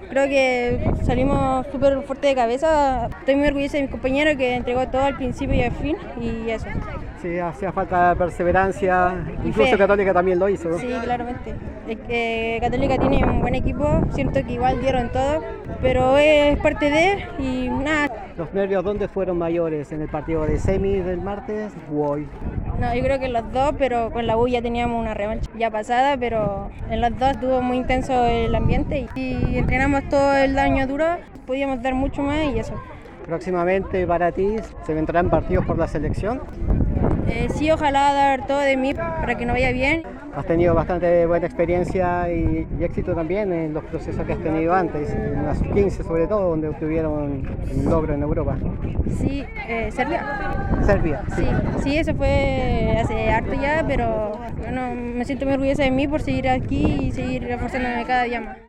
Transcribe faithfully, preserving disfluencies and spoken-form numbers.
Creo que salimos súper fuerte de cabeza. Estoy muy orgullosa de mi compañero que entregó todo al principio y al fin, y eso. Sí, hacía falta perseverancia, Y incluso fe. Católica también lo hizo, ¿no? Sí, claramente. Es que Católica tiene un buen equipo, siento que igual dieron todo, pero es parte de, y nada. ¿Los nervios dónde fueron mayores? ¿En el partido de semi del martes o hoy? No, yo creo que en los dos, pero con la U ya teníamos una revancha ya pasada, pero en los dos estuvo muy intenso el ambiente y, y entrenamos todo el año duro, podíamos dar mucho más y eso. Próximamente para ti se vendrán partidos por la selección. Eh, sí, ojalá dar todo de mí para que nos vaya bien. Has tenido bastante buena experiencia y, y éxito también en los procesos que has tenido antes, en las sub quince sobre todo, donde obtuvieron un logro en Europa. Sí, eh, Serbia. Serbia, sí. Sí, sí, eso fue hace harto ya, pero bueno, me siento muy orgullosa de mí por seguir aquí y seguir reforzándome cada día más.